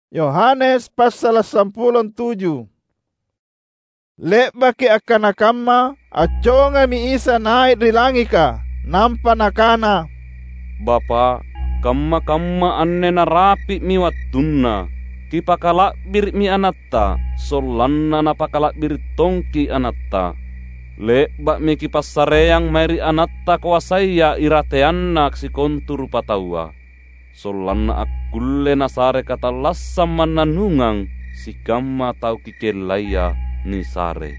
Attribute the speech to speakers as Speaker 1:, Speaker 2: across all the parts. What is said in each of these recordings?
Speaker 1: Yohanes pasal 17. Lek baki akan akamma aconga mi Isa naik di langika nampa nakana.
Speaker 2: Bapa, kamma anne na rapi mi wattunna. Kipakalakbir mi anatta, sollanna napakalakbir tongki anatta. Lek bak mi kipassareang mairi anatta kuasaya irateanna si kontur pataua. Sollanna akulle nasare kata lassam mananungang si kamma tau kikelaya ni sare.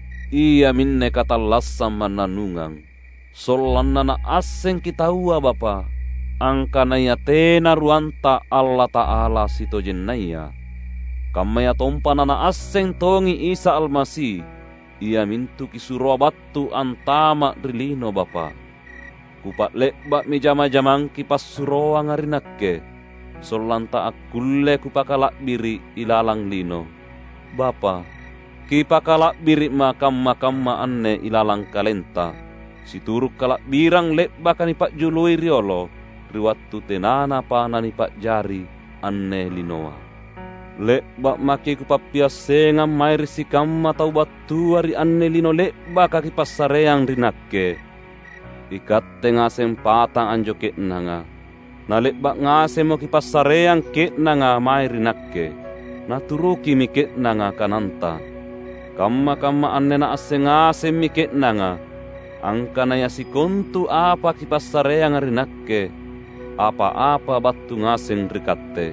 Speaker 2: Ia minne kata lassam mananungang. Sollanna na aseng kitaua bapa. Angkanaya tena ruanta Allah Ta'ala sito jennaya. Kamaya tompana na aseng tongi Isa Almasih. Ia mintu kisuro battu antama rilino bapa. Kupak lekbak mi jama-jamang kipas suroa ngarinakke. Solanta akulle kupakalak biri ilalang lino. Bapa, kipakalak biri makam-makamma anne ilalang kalenta. Situruk kalak birang lekbak kanipakului riolo. Riwattu tenana panani pak jari anne linoa. Lekbak maki kupapias sengam mair si kamma tau batuari anne lino lekbak kakipas sareang rinakke. Ikatte ngasem patang anjo ketnanga. Nalekbak ngasem mo kipassareang ketnanga mairinakke. Naturuki mi ketnanga kananta. Kamma anne na ngasem mi ketnanga. Angkana ya si kontu apa kipassareang rinakke. Apa-apa battu ngasem rikatte.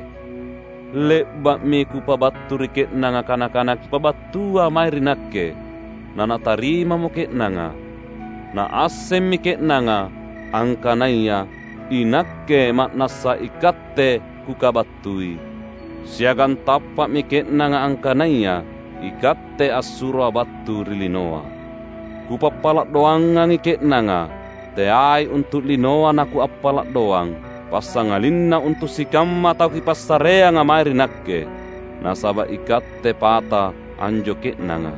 Speaker 2: Lekbak mi kupabattu riketnanga kana-kana kipabattua mairinakke. Nana tarima mo ketnanga. Na asem mikek nanga angkanaya inakke maknasa ikatte kukabattui. Siagan tapak mikek nanga angkanaya ikatte asura battu rilinoa. Kupapalak doang ngikek nanga teai untuk linoa naku apalak doang. Pasangalinna untuk sikamma tau kipassarea ngamairinakke. Nasaba ikatte pata anjo kek nanga.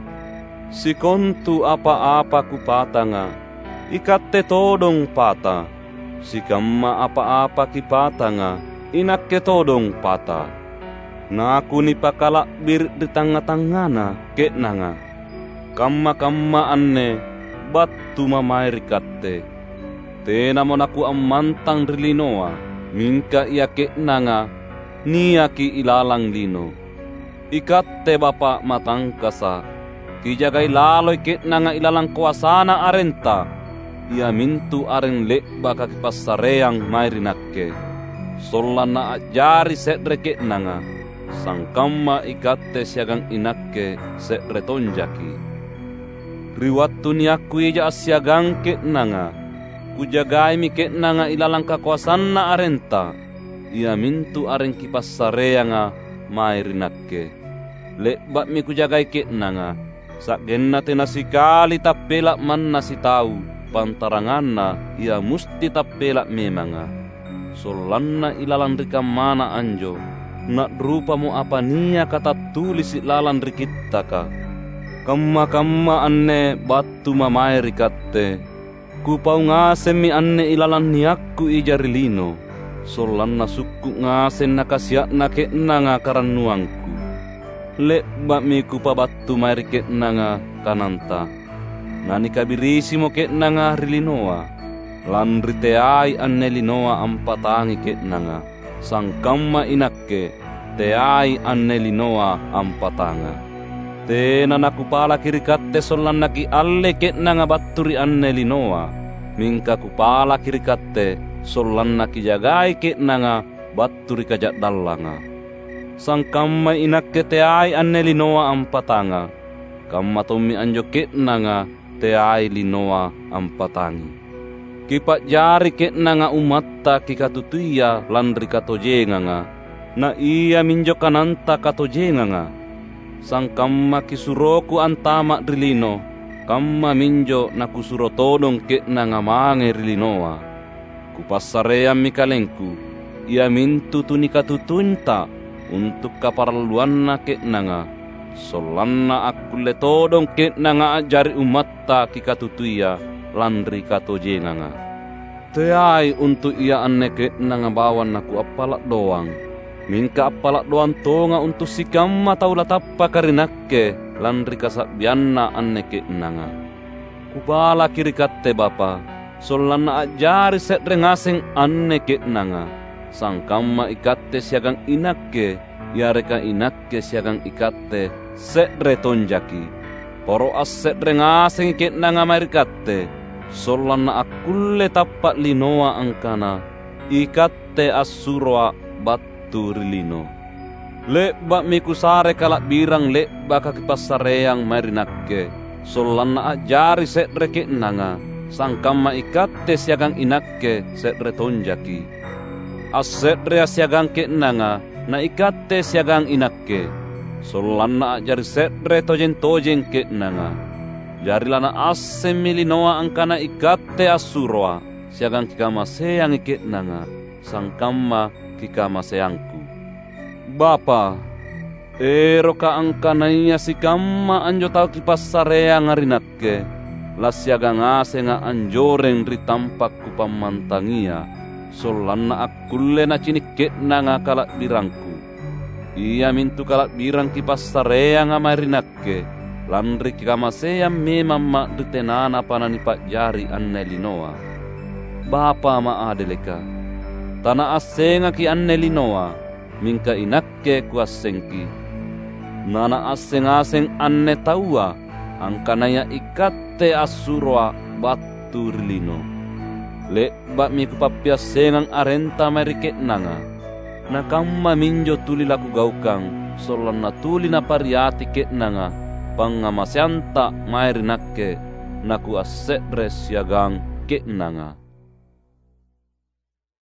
Speaker 2: Sikontu apa-apa kupatanga. Ikatte todong pata. Sikamma apa-apa kipatanga. Inakke todong pata. Naku ni pakalak bir di tanga-tangana ketnanga. Kamma anne battu mamair ikatte. Tena mo naku amantang rilinoa. Mingka ia ketnanga niaki ilalang lino. Ikatte bapak matangkasa. Kijagai laloi ketnanga ilalang kuasana arenta. Ia mintu aren lekbak kakipassareang mairinakke. Sollana ajari sedre ketnanga. Sangkamma ikatte siagang inakke sedre tonjaki. Riwattu niakku ija asiagang ketnanga. Kujagai mi ketnanga ilalang kakuasanna arenta. Ia mintu aren kipassareanga mairinakke. Lekbak mi kujagai ketnanga. Sakgenna tena sikali tappelak manna si tau. Pantaranganna ia musti tappelak memanga. Sollanna ilalang rikam mana anjo. Nak rupa mo apa nia kata tulis ilalang rikittaka. Kamma anne battu mamae rikatte. Kupau ngasem mi anne ilalang niakku ijarilino. Sollanna sukku ngasen nakasiakna ketnanga karannuangku. Lekbak mi kupabattu mairi ketnanga kananta. Nani kabirisi mo ketnanga rilinoa. Landri teai anne linoa ampatangi ketnanga. Sangkamma inakke teai anne linoa ampatanga. Tena nakupala kirikatte sollanna ki alle ketnanga batturi anne linoa. Mingka kupala kirikatte sollanna ki jagai ketnanga batturi kajak dallanga. Sangkamma inakke teai anne linoa ampatanga. Kamma tommi anjo ketnanga teai linoa ampatangi. Kipak jari ketnanga umatta kikatutuia landri katojenganga. Na ia minjo kananta katojenganga. Sangkamma kisuroku antama rilino. Kamma minjo nakusuro todong ketnanga mange rilinoa. Kupassaream mikalengku. Ia mintu tunikatutunta untuk kaparluanna ketnanga. Sollanna akulle todong ketnanga ajari umatta kikatutuia landri katojenganga. Teai untuk ia anne ketnanga bawan naku apalak doang. Mingka appalak doan tonga untuk si kamma taula tappa karinakke landri kasakbianna anne ke'nanga. Kubala kiri katte bapa, sollanna ajari sedre ngaseng anne ke'nanga. Sang kamma ikatte siagang inakke, yareka inakke siagang ikatte sedre tonjaki. Poro as sedre ngaseng ke'nanga marikatte, sollanna akulle tappa linoa angkana, ikatte assurwa batturilino. Le'ba miku sare kalak birang le'ba kaki passareang marinakke, sollanna ajari sedre ke'nanga, sang kamma ikatte siagang inakke sedre tonjaki. As sedre siagang ke'nanga, na ikatte siagang inakke, sollanna ajari sedre tojen-tojen ke'nanga. Jarilana asse milinoa angkana ikatte assurwa, siagang kikamaseang ke'nanga, sang kamma kikamaseangku. Bapa, ero ka angkanaya si kamma anjo tau kipassareang arinakke, lasyaga ngase nga anjoreng ri tampakku pamantangia, sollanna akulle na cinik ke'nanga kalak birangku. Ia mintu kalak birang kipassareang amarinakke, landri kikamaseang memang mak ditenana panani pak jari anne linoa. Bapa ma adeleka, tanah asenga ki anne linoa, mingka inakke kuasengki. Nana aseng-aseng anne taua, angkanaya ikatte assurwa batturilino. Le'ba miku papia sengang arenta merike nanga. Nakamma minjo tuli laku gaukang, sollanna tuli na pariati ke'nanga, pangamasyanta mairinakke, naku assedre siagang ke'nanga.